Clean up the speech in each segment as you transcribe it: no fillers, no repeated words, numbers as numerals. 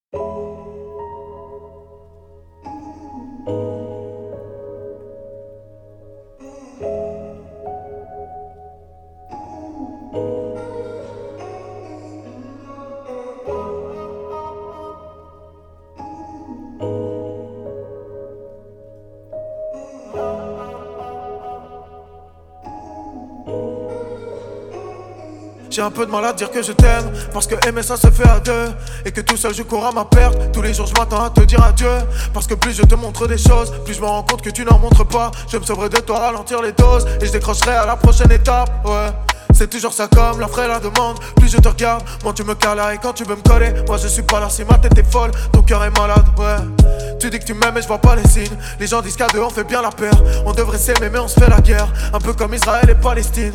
J'ai un peu de mal à dire que je t'aime, parce que aimer ça se fait à deux, et que tout seul je cours à ma perte. Tous les jours je m'attends à te dire adieu, parce que plus je te montre des choses, plus je me rends compte que tu n'en montres pas. Je me sauverai de toi, ralentir les doses, et je décrocherai à la prochaine étape. Ouais, c'est toujours ça comme l'offre et la demande. Plus je te regarde, moins tu me cales, et quand tu veux me coller, moi je suis pas là si ma tête est folle, ton cœur est malade. Ouais, tu dis que tu m'aimes mais je vois pas les signes. Les gens disent qu'à deux on fait bien la paire. On devrait s'aimer mais on se fait la guerre, un peu comme Israël et Palestine.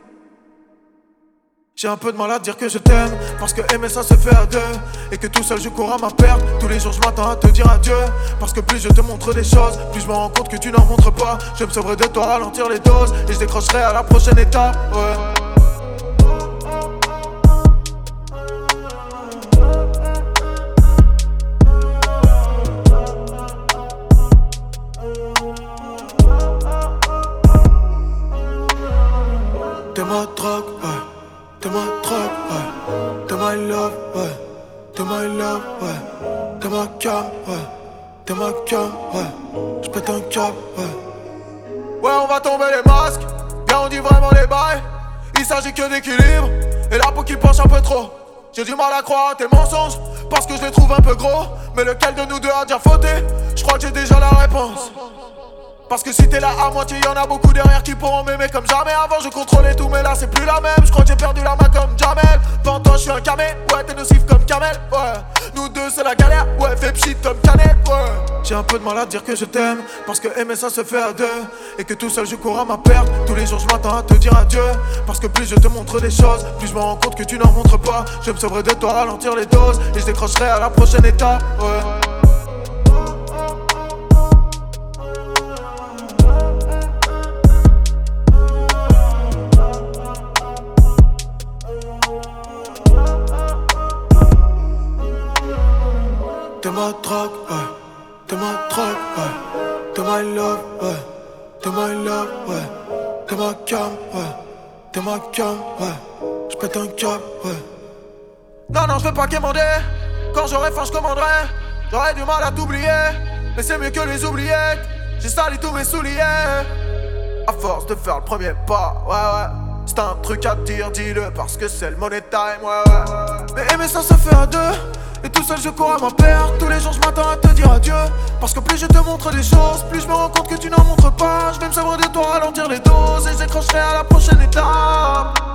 J'ai un peu de mal à dire que je t'aime, parce que aimer ça se fait à deux, et que tout seul je cours à ma perte. Tous les jours je m'attends à te dire adieu, parce que plus je te montre des choses, plus je me rends compte que tu n'en montres pas. Je me sauverai de toi, ralentir les doses, et je décrocherai à la prochaine étape. Ouais. T'es ma drogue, ouais. T'es ma drogue, ouais. T'es my love, ouais. T'es my love, ouais. T'es ma cam, ouais. T'es ma cam, ouais. J'pète un cap, ouais. Ouais, on va tomber les masques. Bien, on dit vraiment les bails. Il s'agit que d'équilibre. Et la peau qui penche un peu trop. J'ai du mal à croire à tes mensonges, parce que je les trouve un peu gros. Mais lequel de nous deux a déjà fauté? Je crois que j'ai déjà la réponse. Parce que si t'es là à moitié, y'en a beaucoup derrière qui pourront m'aimer comme jamais. Avant je contrôlais tout mais là c'est plus la même. Je crois que j'ai perdu la main comme Jamel. Devant toi je suis un camé, ouais t'es nocif comme Kamel. Ouais, nous deux c'est la galère, ouais fais pchit comme Canel. Ouais, j'ai un peu de mal à dire que je t'aime, parce que aimer ça se fait à deux, et que tout seul je cours à ma perte. Tous les jours je m'attends à te dire adieu, parce que plus je te montre des choses, plus je me rends compte que tu n'en montres pas. Je me sauverai de toi, ralentir les doses, et je décrocherai à la prochaine étape. Ouais. T'es ma drogue, ouais. T'es ma drogue, ouais. T'es my love, ouais. T'es my love, ouais. T'es ma cam, ouais. T'es ma cam, ouais. J'pète un cap, ouais. Non, non, j'veux pas quémander. Quand j'aurai faim, j'commanderai. J'aurai du mal à t'oublier, mais c'est mieux que les oubliettes. J'ai sali tous mes souliers, à force de faire le premier pas, ouais, ouais. C'est un truc à te dire, dis-le, parce que c'est le money time, ouais, ouais. Mais aimer ça se fait à deux, et tout seul je cours à ma perte. Tous les jours je m'attends à te dire adieu, parce que plus je te montre des choses, plus je me rends compte que tu n'en montres pas. Je vais me servir de toi, ralentir les doses, et je décrocherai à la prochaine étape.